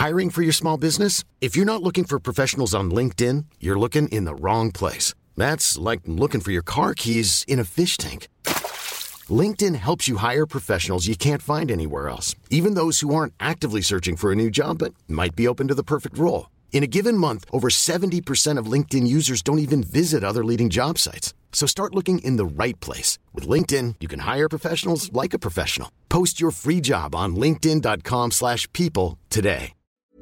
Hiring for your small business? If you're not looking for professionals on LinkedIn, you're looking in the wrong place. That's like looking for your car keys in a fish tank. LinkedIn helps you hire professionals you can't find anywhere else, even those who aren't actively searching for a new job but might be open to the perfect role. In a given month, over 70% of LinkedIn users don't even visit other leading job sites. So start looking in the right place. With LinkedIn, you can hire professionals like a professional. Post your free job on linkedin.com/people today.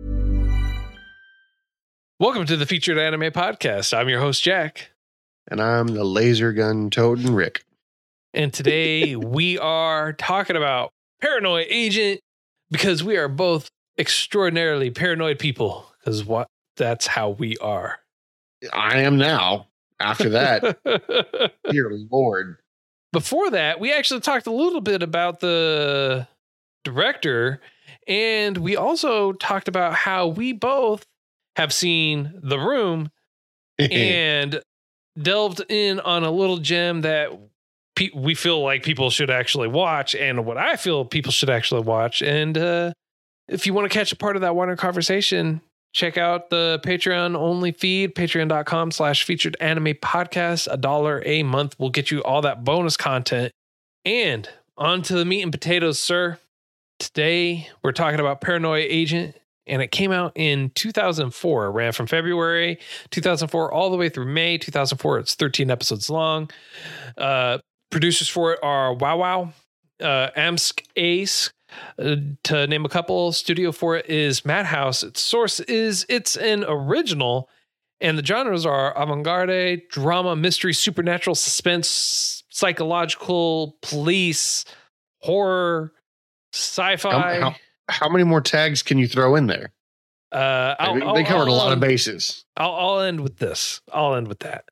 Welcome to the Featured Anime Podcast. I'm your host, Jack. And I'm the laser gun toting Rick. And today we are talking about Paranoid Agent because we are both extraordinarily paranoid people. Because that's how we are. I am now. After that, dear Lord. Before that, we actually talked a little bit about the director, and we also talked about how we both have seen The Room and delved in on a little gem that we feel like people should actually watch, and what I feel people should actually watch. And if you want to catch a part of that wider conversation, check out the Patreon only feed, patreon.com/featured anime podcast. $1 a month will get you all that bonus content. And on to the meat and potatoes, sir. Today, we're talking about Paranoid Agent, and it came out in 2004. It ran from February 2004 all the way through May 2004. It's 13 episodes long. Producers for it are Wow, Amsk Ace, to name a couple. Studio for it is Madhouse. Its source is it's an original, and the genres are avant-garde, drama, mystery, supernatural, suspense, psychological, police, horror, sci-fi. How many more tags can you throw in there? They covered a lot of bases. I'll end with this. I'll end with that.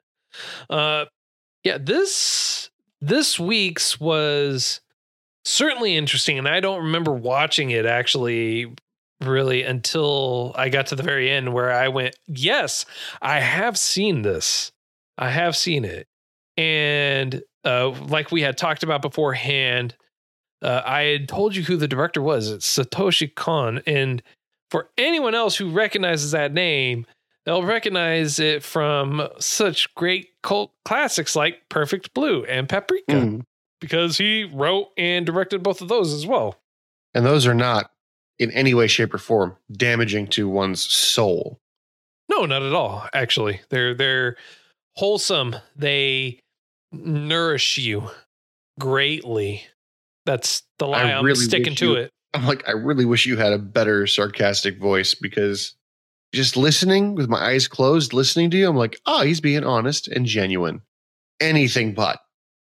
This week's was certainly interesting, and I don't remember watching it actually really until I got to the very end where I went, yes, I have seen this. I have seen it. And like we had talked about beforehand, I had told you who the director was. It's Satoshi Kon. And for anyone else who recognizes that name, they'll recognize it from such great cult classics like Perfect Blue and Paprika. Because he wrote and directed both of those as well. And those are not in any way, shape, or form damaging to one's soul. No, not at all. Actually, they're wholesome. They nourish you greatly. That's the lie. I'm sticking to it. I'm like, I really wish you had a better sarcastic voice, because just listening with my eyes closed, listening to you, I'm like, oh, he's being honest and genuine. Anything but.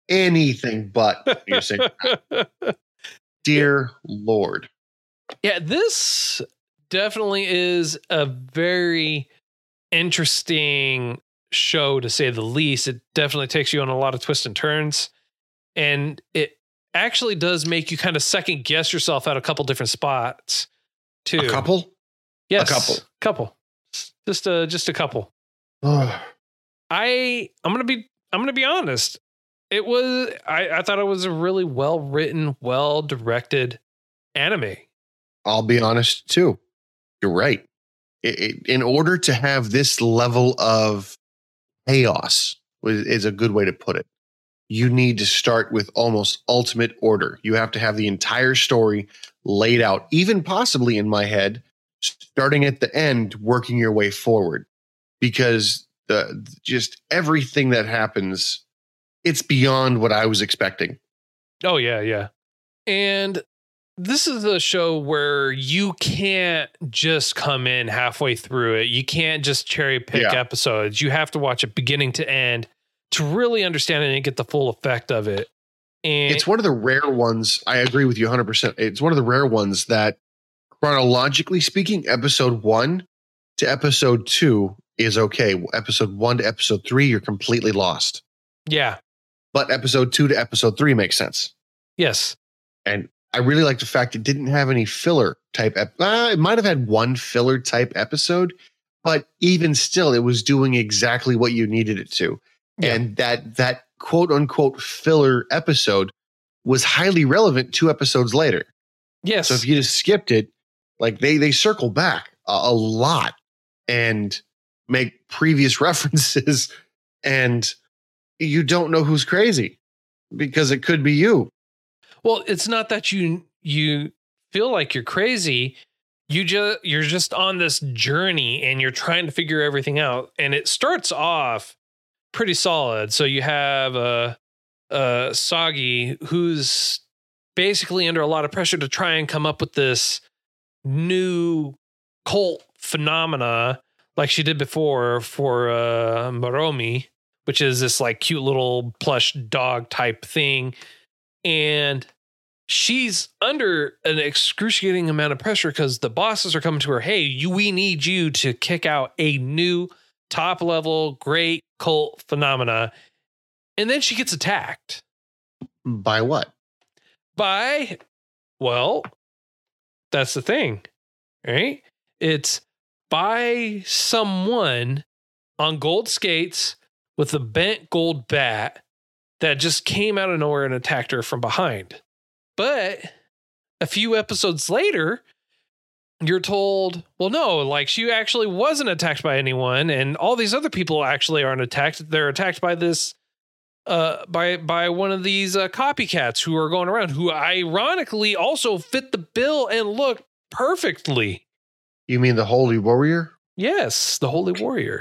You're saying, dear Lord. Yeah, this definitely is a very interesting show, to say the least. It definitely takes you on a lot of twists and turns, and it actually does make you kind of second guess yourself at a couple different spots too. A couple? Yes, a couple. Just a couple. I'm gonna be honest. It was, I thought it was a really well written, well directed anime. I'll be honest too. You're right. In order to have this level of chaos, is a good way to put it, you need to start with almost ultimate order. You have to have the entire story laid out, even possibly in my head, starting at the end, working your way forward, because just everything that happens, it's beyond what I was expecting. Oh, yeah. And this is a show where you can't just come in halfway through it. You can't just cherry pick episodes. You have to watch it beginning to end to really understand it and get the full effect of it. And it's one of the rare ones. I agree with you 100%. It's one of the rare ones that, chronologically speaking, episode 1 to episode 2 is okay. Episode 1 to episode 3, you're completely lost. Yeah. But episode 2 to episode 3 makes sense. Yes. And I really like the fact it didn't have any filler type. It might have had one filler type episode, but even still, it was doing exactly what you needed it to. Yeah. And that quote unquote filler episode was highly relevant 2 episodes later. Yes. So if you just skipped it, Like they circle back a lot and make previous references, and you don't know who's crazy because it could be you. Well, it's not that you feel like you're crazy. You're just on this journey and you're trying to figure everything out. And it starts off pretty solid. So you have Sagi, who's basically under a lot of pressure to try and come up with this new cult phenomena like she did before for Moromi, which is this like cute little plush dog type thing. And she's under an excruciating amount of pressure because the bosses are coming to her. Hey, we need you to kick out a new top level, great cult phenomena. And then she gets attacked. By what? Well, that's the thing, right? It's by someone on gold skates with a bent gold bat that just came out of nowhere and attacked her from behind. But a few episodes later, you're told, well, no, like she actually wasn't attacked by anyone. And all these other people actually aren't attacked. They're attacked by this, by one of these copycats who are going around, who ironically also fit the bill and look perfectly. You mean the Holy Warrior? Yes, the Holy Warrior.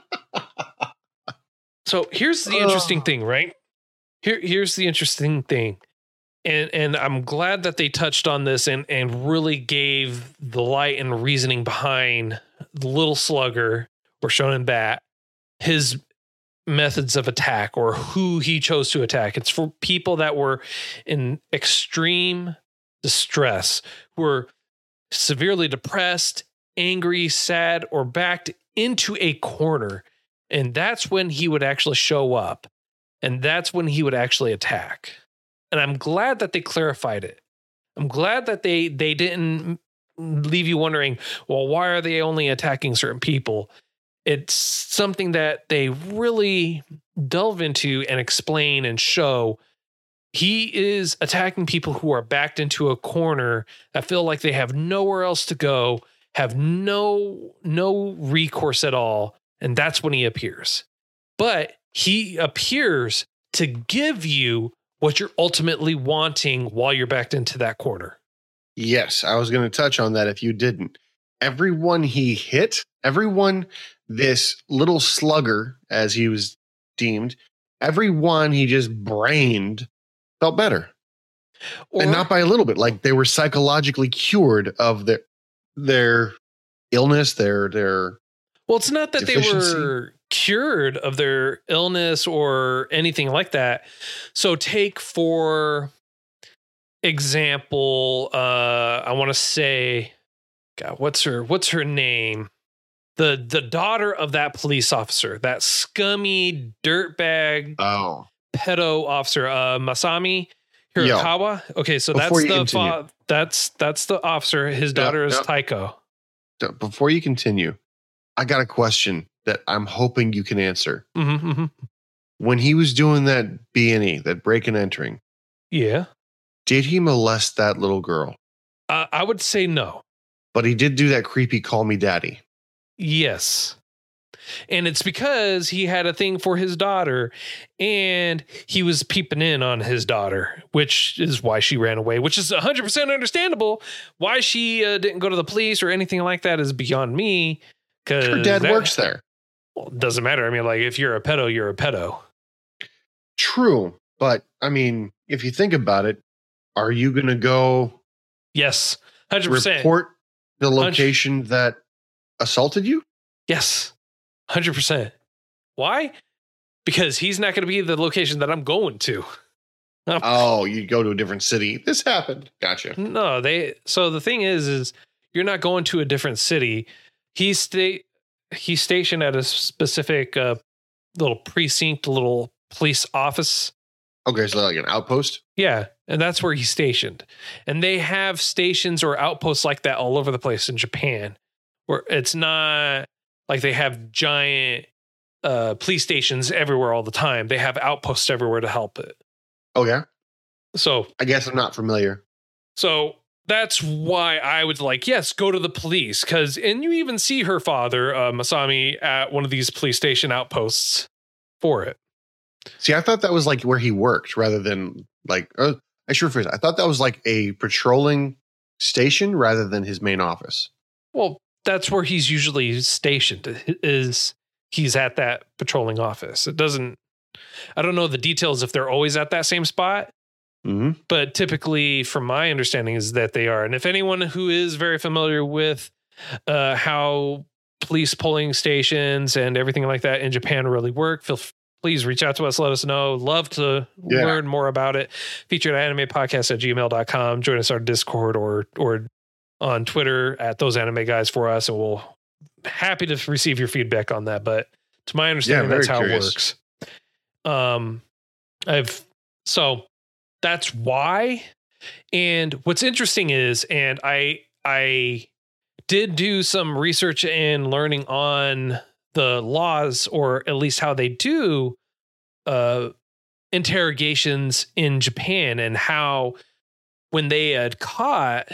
So here's the interesting thing, right? Here's the interesting thing. And I'm glad that they touched on this and really gave the light and reasoning behind the little slugger or Shonen Bat, his methods of attack or who he chose to attack. It's for people that were in extreme distress, who were severely depressed, angry, sad, or backed into a corner. And that's when he would actually show up. And that's when he would actually attack. And I'm glad that they clarified it. I'm glad that they didn't leave you wondering, well, why are they only attacking certain people? It's something that they really delve into and explain and show. He is attacking people who are backed into a corner that feel like they have nowhere else to go, have no recourse at all. And that's when he appears. But he appears to give you what you're ultimately wanting while you're backed into that corner. Yes, I was going to touch on that if you didn't. Everyone he hit, everyone, this little slugger, as he was deemed, everyone he just brained felt better. And not by a little bit. Like they were psychologically cured of their illness, their well, it's not that deficiency. They were cured of their illness or anything like that. So take for example, I want to say, God, what's her name? The daughter of that police officer, that scummy dirtbag pedo officer, Masami Hirakawa. Okay, so that's the officer. His daughter is Taiko. Before you continue, I got a question that I'm hoping you can answer. Mm-hmm, mm-hmm. When he was doing that B&E, that break and entering, yeah, did he molest that little girl? I would say no. But he did do that creepy call me daddy. Yes. And it's because he had a thing for his daughter and he was peeping in on his daughter, which is why she ran away, which is 100% understandable. Why she didn't go to the police or anything like that is beyond me. Her dad works there. Well, it doesn't matter. I mean, like, if you're a pedo, you're a pedo. True. But, I mean, if you think about it, are you going to go... Yes, 100%. Report the location that assaulted you? Yes, 100%. Why? Because he's not going to be the location that I'm going to. Oh, you go to a different city. This happened. Gotcha. No, so the thing is you're not going to a different city. He's stationed at a specific little precinct, little police office. Okay, so like an outpost? Yeah, and that's where he's stationed. And they have stations or outposts like that all over the place in Japan, where it's not like they have giant police stations everywhere all the time. They have outposts everywhere to help it. Oh, yeah? So I guess I'm not familiar. So that's why I was like, yes, go to the police. And you even see her father, Masami, at one of these police station outposts for it. See, I thought that was like where he worked rather than like, I thought that was like a patrolling station rather than his main office. Well, that's where he's usually stationed, is he's at that patrolling office. I don't know the details if they're always at that same spot, but typically from my understanding is that they are. And if anyone who is very familiar with how police polling stations and everything like that in Japan really work, please reach out to us. Let us know. Love to learn more about it. Featured animepodcast@gmail.com. Join us on Discord or on Twitter at those anime guys for us. And we'll happy to receive your feedback on that. But to my understanding, that's how it works. So that's why. And what's interesting is, and I did do some research and learning on the laws, or at least how they do interrogations in Japan, and how when they had caught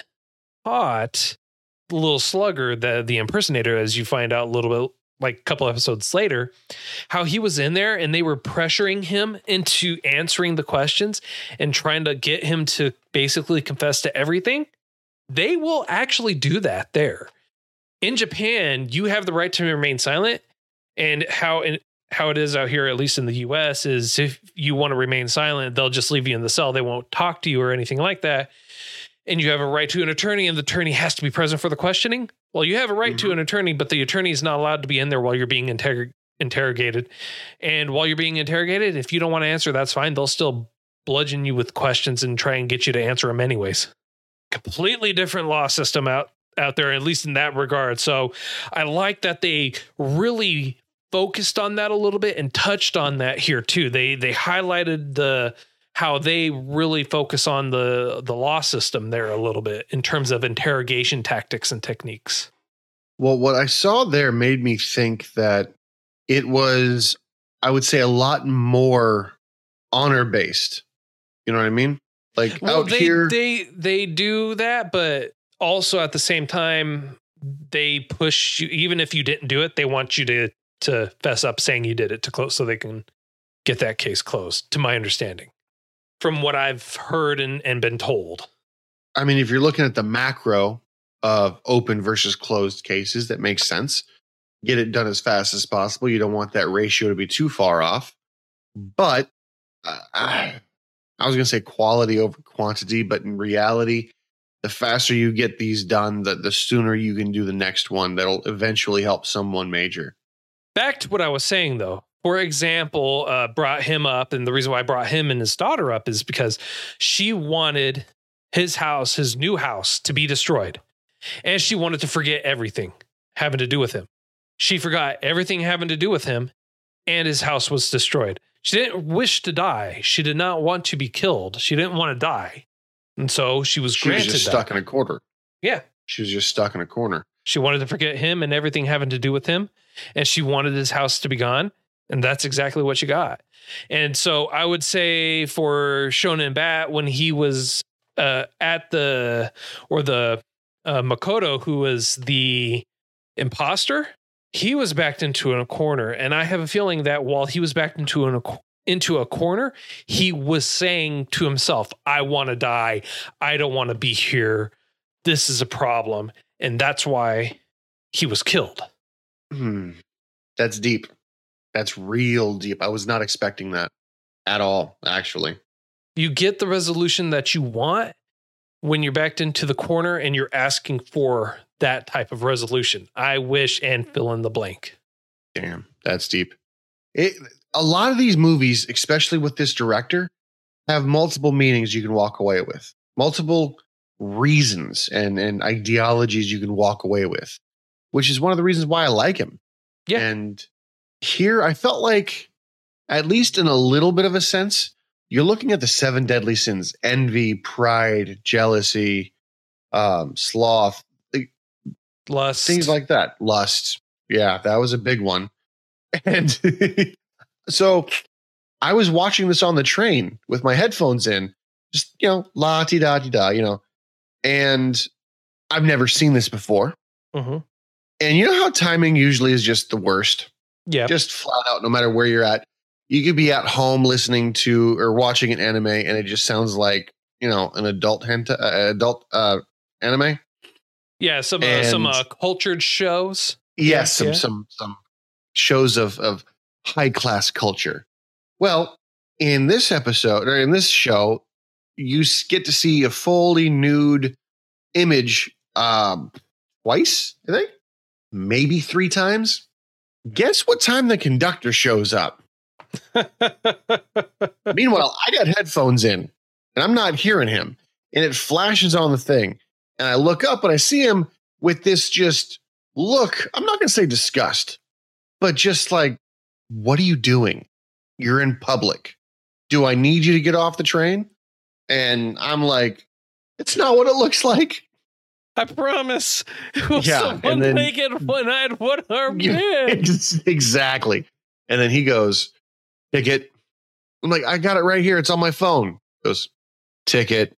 the little slugger, the impersonator, as you find out a little bit like a couple episodes later, how he was in there and they were pressuring him into answering the questions and trying to get him to basically confess to everything. They will actually do that there. In Japan, you have the right to remain silent. And how it is out here, at least in the US, is if you want to remain silent, they'll just leave you in the cell. They won't talk to you or anything like that. And you have a right to an attorney, and the attorney has to be present for the questioning. Well, you have a right to an attorney, but the attorney is not allowed to be in there while you're being interrogated. And while you're being interrogated, if you don't want to answer, that's fine. They'll still bludgeon you with questions and try and get you to answer them anyways. Completely different law system out there, at least in that regard. So I like that they really focused on that a little bit and touched on that here too. They highlighted how they really focus on the law system there a little bit in terms of interrogation tactics and techniques. Well, what I saw there made me think that it was, I would say, a lot more honor-based. You know what I mean? Like here, they do that, but also at the same time, they push you. Even if you didn't do it, they want you to fess up saying you did it to close, so they can get that case closed, to my understanding, from what I've heard and been told. I mean, if you're looking at the macro of open versus closed cases, that makes sense. Get it done as fast as possible. You don't want that ratio to be too far off. But I was going to say quality over quantity, but in reality, the faster you get these done, the sooner you can do the next one that'll eventually help someone major. Back to what I was saying, though. For example, brought him up, and the reason why I brought him and his daughter up is because she wanted his house, his new house, to be destroyed. And she wanted to forget everything having to do with him. She forgot everything having to do with him, and his house was destroyed. She didn't wish to die. She did not want to be killed. She didn't want to die. And so she was granted that. She was just stuck in a corner. Yeah. She was just stuck in a corner. She wanted to forget him and everything having to do with him. And she wanted his house to be gone. And that's exactly what she got. And so I would say for Shonen Bat, when he was at the Makoto, who was the imposter, he was backed into a corner. And I have a feeling that while he was backed into a corner, he was saying to himself, I want to die. I don't want to be here. This is a problem. And that's why he was killed. That's deep. That's real deep. I was not expecting that at all, actually. You get the resolution that you want when you're backed into the corner and you're asking for that type of resolution. I wish, and fill in the blank. Damn, that's deep. A lot of these movies, especially with this director, have multiple meanings you can walk away with. Multiple reasons and ideologies you can walk away with, which is one of the reasons why I like him. Yeah. And here I felt like, at least in a little bit of a sense, you're looking at the 7 deadly sins: envy, pride, jealousy, sloth, lust, things like that. Lust. Yeah, that was a big one. And so I was watching this on the train with my headphones in, just, la-ti-da-ti-da, And I've never seen this before. Mm-hmm. And you know how timing usually is just the worst? Yeah. Just flat out, no matter where you're at. You could be at home listening to or watching an anime, and it just sounds like, an adult anime. Yeah, some cultured shows. Yes, some shows of high class culture. Well, in this episode or in this show, you get to see a fully nude image twice, I think, maybe 3 times. Guess what time the conductor shows up? Meanwhile, I got headphones in and I'm not hearing him, and it flashes on the thing, and I look up and I see him with this just look. I'm not going to say disgust, but just like, what are you doing? You're in public. Do I need you to get off the train? And I'm like, it's not what it looks like. I promise. Yeah, and then make it one eyed, one armed man. Exactly. And then he goes, ticket. I'm like, I got it right here. It's on my phone. He goes, ticket.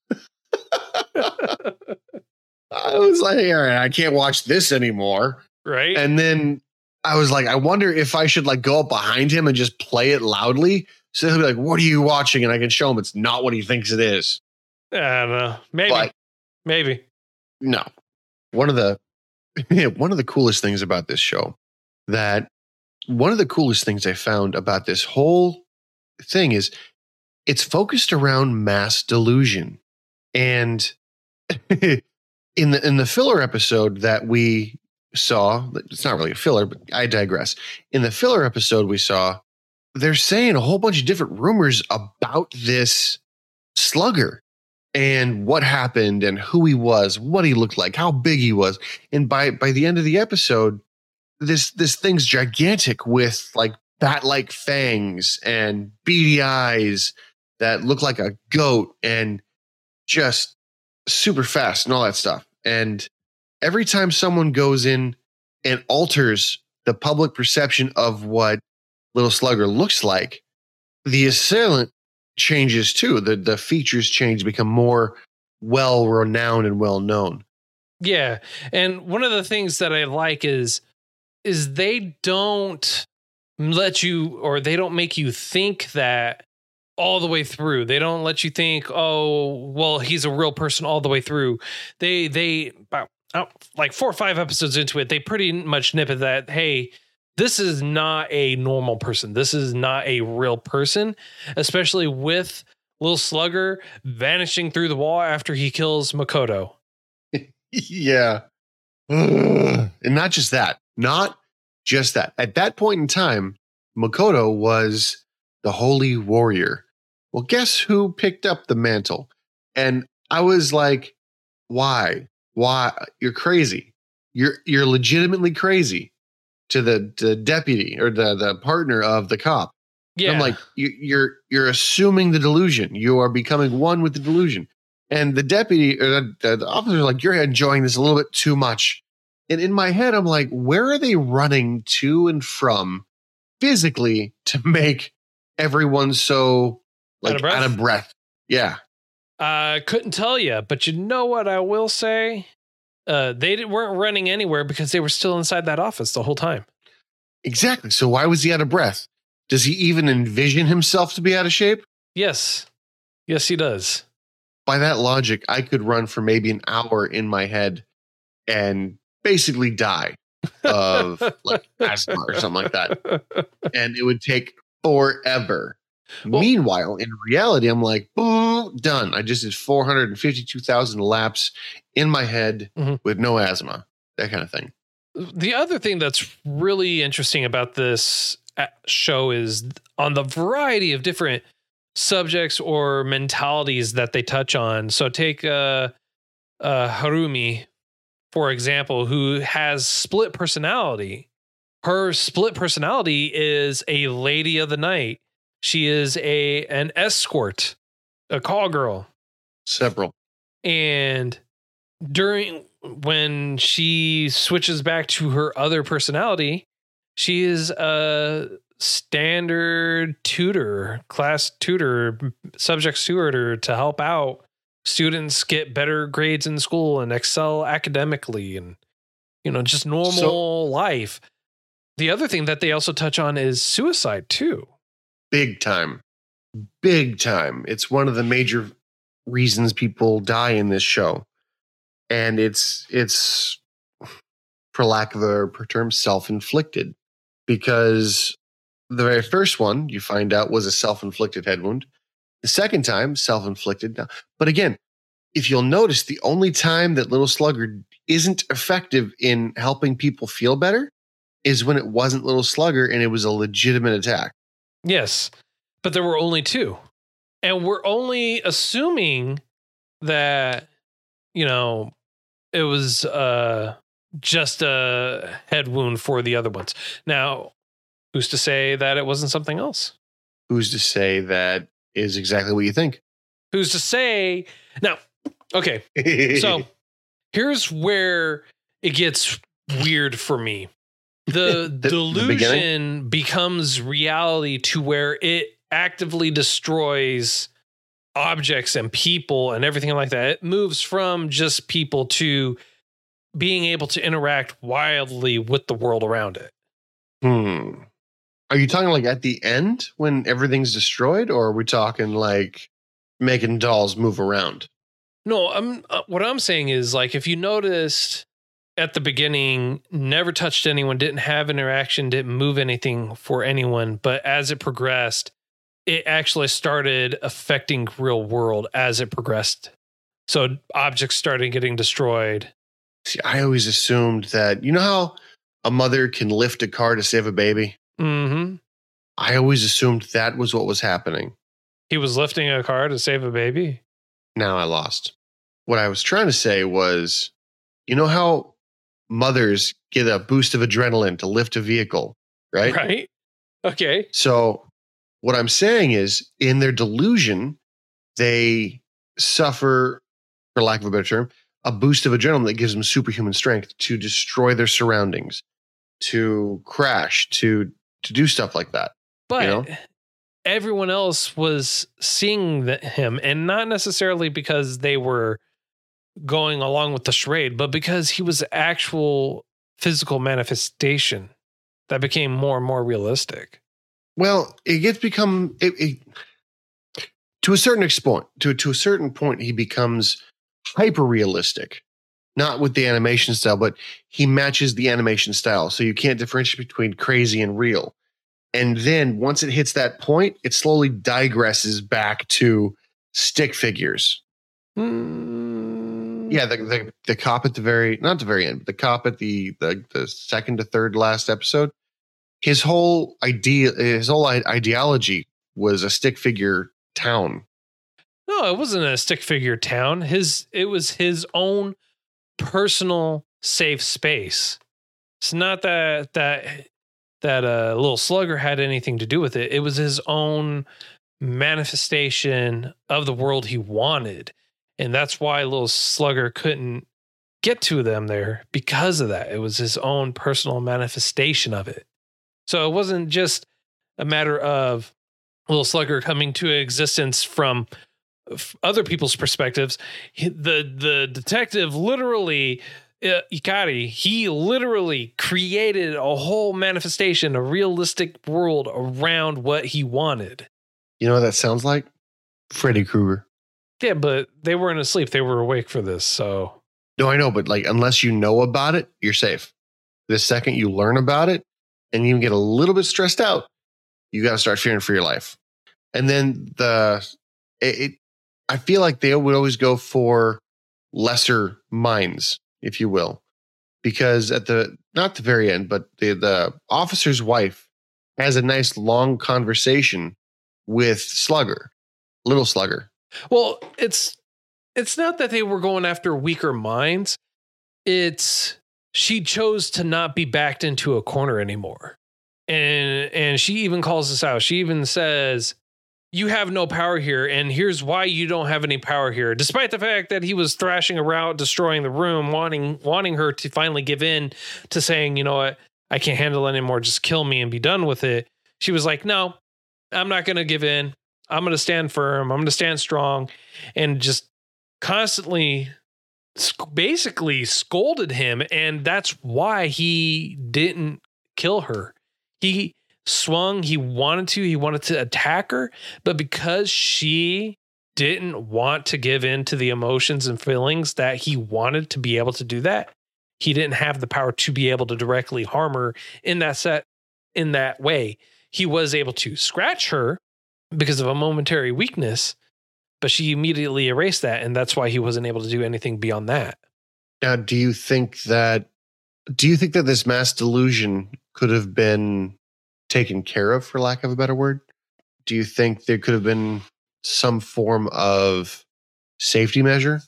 I was like, all right, I can't watch this anymore. Right. And then I was like, I wonder if I should like go up behind him and just play it loudly. So he'll be like, what are you watching? And I can show him it's not what he thinks it is. I don't know. Maybe. No. One of the coolest things about this show, one of the coolest things I found about this whole thing is it's focused around mass delusion. And in the filler episode that we saw, it's not really a filler, but I digress. In the filler episode we saw, they're saying a whole bunch of different rumors about this slugger and what happened and who he was, what he looked like, how big he was. And by the end of the episode, this thing's gigantic with like bat-like fangs and beady eyes that look like a goat and just super fast and all that stuff. And every time someone goes in and alters the public perception of what Little Slugger looks like, the assailant changes too. The features change, become more well-renowned and well-known. Yeah. And one of the things that I like is they don't let you, or they don't make you think that all the way through. They don't let you think, oh, well, he's a real person all the way through. They about like 4 or 5 episodes into it, they pretty much nip at that. Hey, this is not a normal person. This is not a real person, especially with Little Slugger vanishing through the wall after he kills Makoto. Yeah. And not just that. At that point in time, Makoto was the holy warrior. Well, guess who picked up the mantle? And I was like, why? You're crazy. You're legitimately crazy. To the deputy or the partner of the cop. Yeah. I'm like, you're assuming the delusion. You are becoming one with the delusion. And the deputy or the officer is like, you're enjoying this a little bit too much. And in my head, I'm like, where are they running to and from physically to make everyone so like out of breath? Yeah. I couldn't tell you, but you know what I will say? They weren't running anywhere because they were still inside that office the whole time. Exactly. So why was he out of breath? Does he even envision himself to be out of shape? Yes. Yes, he does. By that logic, I could run for maybe an hour in my head and basically die of like asthma or something like that. And it would take forever. Well, meanwhile, in reality, I'm like, boom, done. I just did 452,000 laps in my head with no asthma, that kind of thing. The other thing that's really interesting about this show is on the variety of different subjects or mentalities that they touch on. So take Harumi, for example, who has split personality. Her split personality is a lady of the night. She is an escort, a call girl. Several. And when she switches back to her other personality, she is a standard tutor, class tutor, subject tutor to help out students get better grades in school and excel academically and, just normal life. The other thing that they also touch on is suicide too. Big time. It's one of the major reasons people die in this show. And it's for lack of a better term, self-inflicted, because the very first one you find out was a self-inflicted head wound. The second time, self-inflicted. But again, if you'll notice, the only time that Little Slugger isn't effective in helping people feel better is when it wasn't Little Slugger and it was a legitimate attack. Yes, but there were only two. And we're only assuming that, it was just a head wound for the other ones. Now, who's to say that it wasn't something else? Who's to say that is exactly what you think? Who's to say? Now, okay. So here's where it gets weird for me. The delusion becomes reality to where it actively destroys objects and people and everything like that. It moves from just people to being able to interact wildly with the world around it. Are you talking like at the end when everything's destroyed, or are we talking like making dolls move around? No, what I'm saying is, like, if you noticed at the beginning, never touched anyone, didn't have interaction, didn't move anything for anyone, but as it progressed, it actually started affecting real world as it progressed. So objects started getting destroyed. See, I always assumed that, you know how a mother can lift a car to save a baby? Mm-hmm. I always assumed that was what was happening. He was lifting a car to save a baby? Now I lost. What I was trying to say was, you know how mothers get a boost of adrenaline to lift a vehicle, right? Right. Okay. So what I'm saying is, in their delusion, they suffer, for lack of a better term, a boost of adrenaline that gives them superhuman strength to destroy their surroundings, to crash, to do stuff like that. But everyone else was seeing him, and not necessarily because they were going along with the charade, but because he was actual physical manifestation that became more and more realistic. Well, to a certain extent, to a certain point, he becomes hyper realistic, not with the animation style, but he matches the animation style. So you can't differentiate between crazy and real. And then once it hits that point, it slowly digresses back to stick figures. Yeah, the cop at not the very end, but the cop at the second to third last episode, his whole ideology was a stick figure town. No, it wasn't a stick figure town. It was his own personal safe space. It's not that Little Slugger had anything to do with it. It was his own manifestation of the world he wanted. And that's why Little Slugger couldn't get to them there, because of that. It was his own personal manifestation of it. So it wasn't just a matter of Little Slugger coming to existence from other people's perspectives. The detective literally, Ikari, he literally created a whole manifestation, a realistic world around what he wanted. You know what that sounds like? Freddy Krueger. Yeah, but they weren't asleep. They were awake for this, so. No, I know, but like, unless you know about it, you're safe. The second you learn about it and you get a little bit stressed out, you got to start fearing for your life. And then I feel like they would always go for lesser minds, if you will, because not the very end, but the officer's wife has a nice long conversation with Little Slugger. Well, it's not that they were going after weaker minds. It's she chose to not be backed into a corner anymore. And she even calls us out. She even says, you have no power here, and here's why you don't have any power here. Despite the fact that he was thrashing around, destroying the room, wanting her to finally give in to saying, you know what, I can't handle it anymore, just kill me and be done with it. She was like, no, I'm not going to give in. I'm going to stand firm. I'm going to stand strong and just constantly basically scolded him, and that's why he didn't kill her. He swung, he wanted to attack her, but because she didn't want to give in to the emotions and feelings that he wanted to be able to do that, he didn't have the power to be able to directly harm her in that way. He was able to scratch her because of a momentary weakness, but she immediately erased that, and that's why he wasn't able to do anything beyond that. Now, do you think that this mass delusion could have been taken care of, for lack of a better word? Do you think there could have been some form of safety measure?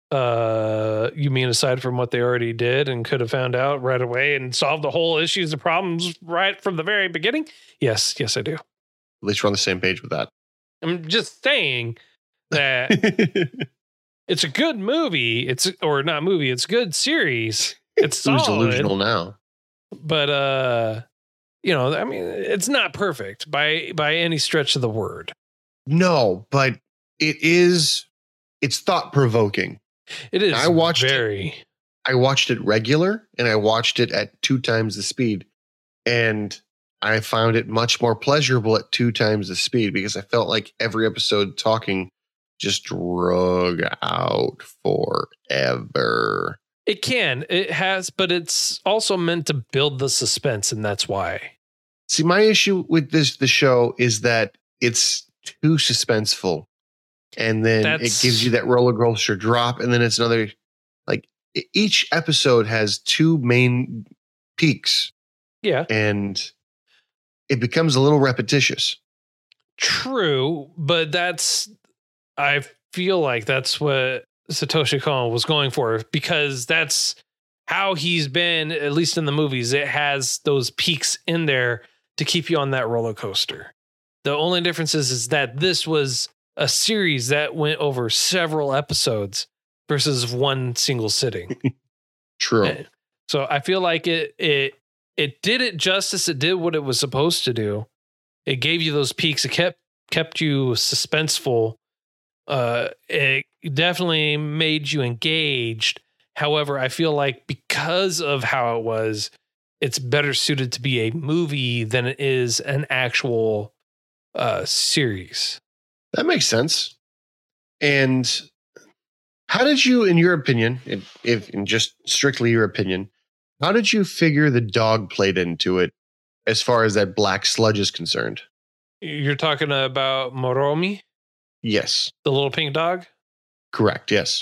You mean aside from what they already did and could have found out right away and solved the whole issues and problems right from the very beginning? Yes, I do. At least we're on the same page with that. I'm just saying that it's a good movie. It's a good series. It's solid. Who's delusional now? But I mean, it's not perfect by any stretch of the word. No, but it's thought provoking. It is. I watched it regular, and I watched it at 2 times the speed, and I found it much more pleasurable at 2 times the speed because I felt like every episode talking just drug out forever. It has, but it's also meant to build the suspense, and that's why. See, my issue with the show is that it's too suspenseful. And then it gives you that roller coaster drop. And then it's another, like, each episode has 2 main peaks. Yeah. And it becomes a little repetitious. True. But I feel like that's what Satoshi Kon was going for, because that's how he's been, at least in the movies. It has those peaks in there to keep you on that roller coaster. The only difference is that this was a series that went over several episodes versus one single sitting. True. So I feel like it did it justice. It did what it was supposed to do. It gave you those peaks. It kept you suspenseful. It definitely made you engaged. However, I feel like because of how it was, it's better suited to be a movie than it is an actual series. That makes sense. And how did you, in your opinion, if in just strictly your opinion, how did you figure the dog played into it as far as that black sludge is concerned? You're talking about Moromi? Yes. The little pink dog? Correct, yes.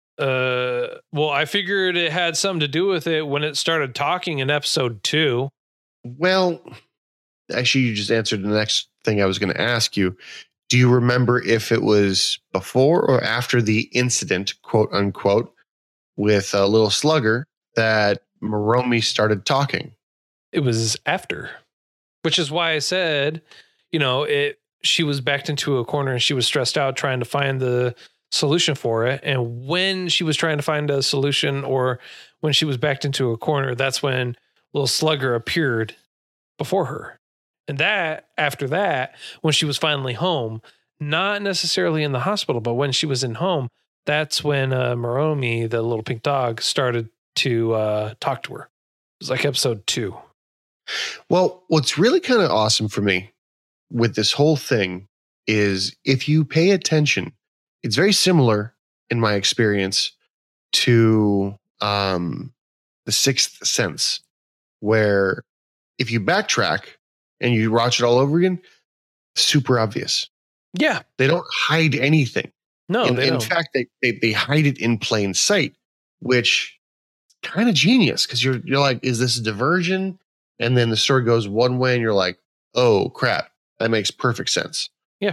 Well, I figured it had something to do with it when it started talking in episode 2. Well, actually, you just answered the next thing I was going to ask you. Do you remember if it was before or after the incident, quote unquote, with a little slugger that Moromi started talking? It was after, which is why I said, she was backed into a corner and she was stressed out trying to find the solution for it. And when she was trying to find a solution, or when she was backed into a corner, that's when little slugger appeared before her. And after that, when she was finally home, not necessarily in the hospital, but when she was in home, that's when Moromi, the little pink dog, started to talk to her. It was like episode 2. Well, what's really kind of awesome for me with this whole thing is if you pay attention, it's very similar in my experience to The Sixth Sense, where if you backtrack and you watch it all over again, super obvious. Yeah. They don't hide anything. No, they don't. In fact, they hide it in plain sight, which is kind of genius because you're like, is this a diversion? And then the story goes one way and you're like, oh crap, that makes perfect sense. Yeah.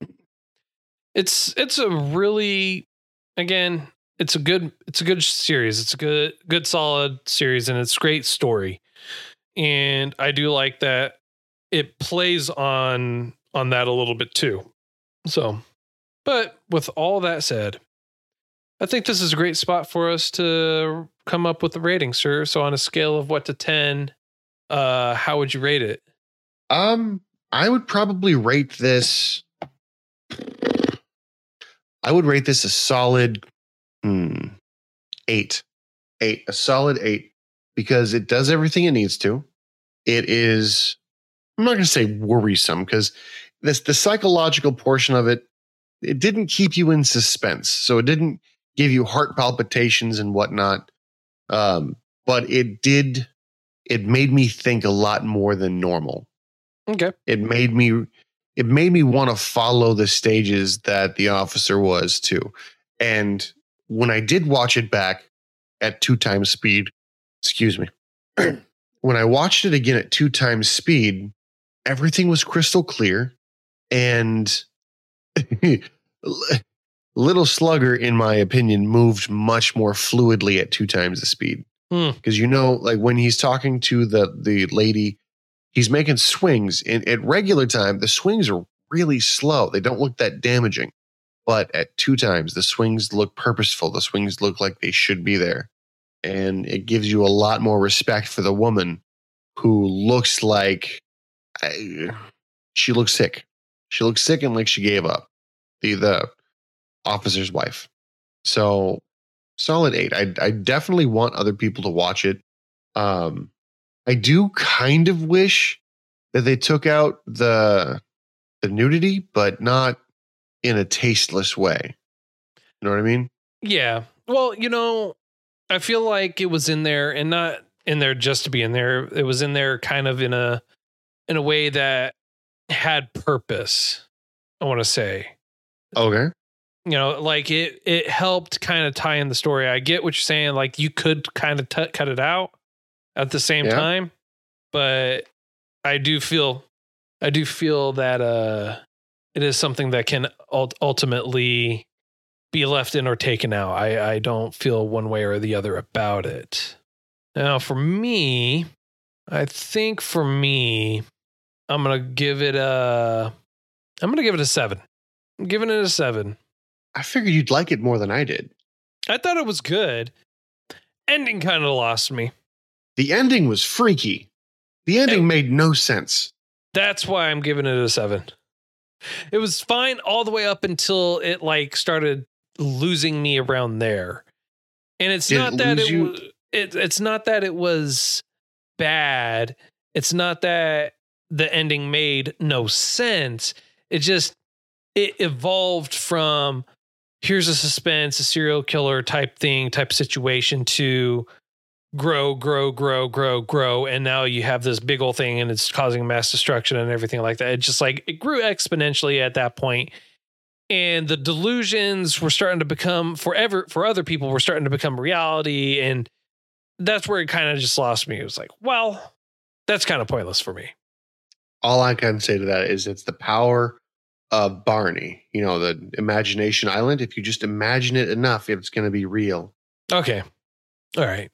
It's a really, again, it's a good series. It's a good solid series, and it's a great story. And I do like that it plays on that a little bit too. So, but with all that said, I think this is a great spot for us to come up with a rating, sir. So on a scale of 1 to 10, how would you rate it? I would probably rate this. I would rate this a solid 8. A solid 8, because it does everything it needs to. It is, I'm not going to say worrisome, because the psychological portion of it, it didn't keep you in suspense. So it didn't give you heart palpitations and whatnot. But it made me think a lot more than normal. Okay. It made me want to follow the stages that the officer was too. And when I did watch it back at 2 times speed, excuse me, when I watched it again at 2 times speed, everything was crystal clear. And Little Slugger, in my opinion, moved much more fluidly at 2 times the speed. Because, like when he's talking to the lady, he's making swings. And at regular time, the swings are really slow. They don't look that damaging. But at 2 times, the swings look purposeful. The swings look like they should be there. And it gives you a lot more respect for the woman who looks like she looks sick. She looks sick and like she gave up. The officer's wife. So solid 8. I definitely want other people to watch it. I do kind of wish that they took out the nudity, but not in a tasteless way. You know what I mean? Yeah. Well, I feel like it was in there, and not in there just to be in there. It was in there kind of in a way that had purpose, I want to say. Okay. Like it helped kind of tie in the story. I get what you're saying. Like you could kind of cut it out at the same time, but I do feel that it is something that can ultimately be left in or taken out. I don't feel one way or the other about it. Now, for me, I think I'm gonna give it a 7. I'm giving it a 7. I figured you'd like it more than I did. I thought it was good. Ending kind of lost me. The ending was freaky. The ending made no sense. That's why I'm giving it a 7. It was fine all the way up until it started losing me around there. And it's not that it's not that it was bad. It's not that the ending made no sense. It evolved from here's a suspense, a serial killer type situation to grow. And now you have this big old thing and it's causing mass destruction and everything like that. It just it grew exponentially at that point. And the delusions were starting to become for other people were starting to become reality. And that's where it kind of just lost me. It was like, well, that's kind of pointless for me. All I can say to that is it's the power of Barney, the imagination island. If you just imagine it enough, it's going to be real. Okay. All right.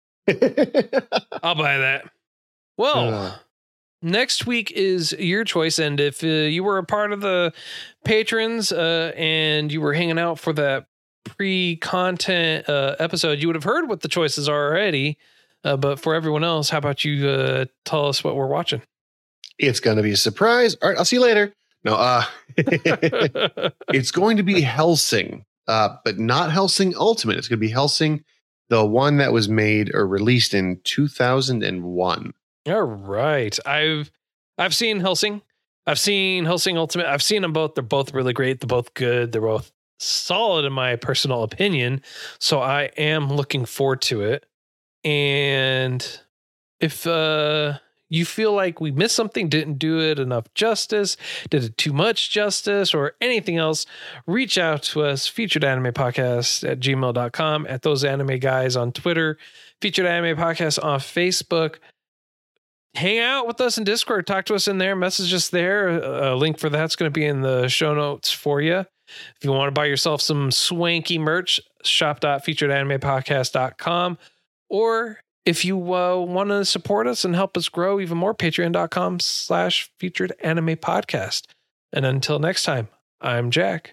I'll buy that. Well, next week is your choice. And if you were a part of the patrons and you were hanging out for that pre-content episode, you would have heard what the choices are already. But for everyone else, how about you tell us what we're watching? It's going to be a surprise. All right, I'll see you later. No, it's going to be Hellsing, but not Hellsing Ultimate. It's going to be Hellsing, the one that was made or released in 2001. All right. I've seen Hellsing. I've seen Hellsing Ultimate. I've seen them both. They're both really great. They're both good. They're both solid in my personal opinion. So I am looking forward to it. And if you feel like we missed something, didn't do it enough justice, did it too much justice, or anything else, reach out to us, featuredanimepodcast@gmail.com, at Those Anime Guys on Twitter, Featured Anime Podcast on Facebook. Hang out with us in Discord. Talk to us in there. Message us there. A link for that's going to be in the show notes for you. If you want to buy yourself some swanky merch, shop.featuredanimepodcast.com. Or if you want to support us and help us grow even more, patreon.com/featured anime podcast. And until next time, I'm Jack.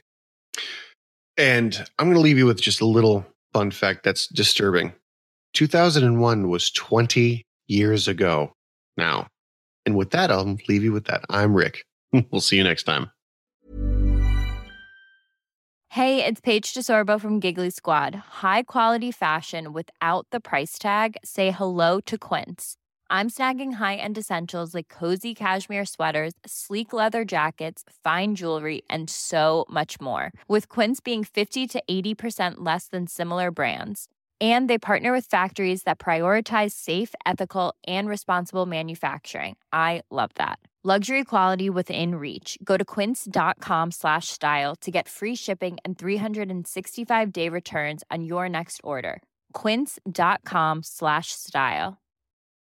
And I'm going to leave you with just a little fun fact that's disturbing. 2001 was 20 years ago now. And with that, I'll leave you with that. I'm Rick. We'll see you next time. Hey, it's Paige DeSorbo from Giggly Squad. High quality fashion without the price tag. Say hello to Quince. I'm snagging high-end essentials like cozy cashmere sweaters, sleek leather jackets, fine jewelry, and so much more. With Quince being 50 to 80% less than similar brands. And they partner with factories that prioritize safe, ethical, and responsible manufacturing. I love that. Luxury quality within reach. Go to quince.com/style to get free shipping and 365-day returns on your next order. Quince.com/style.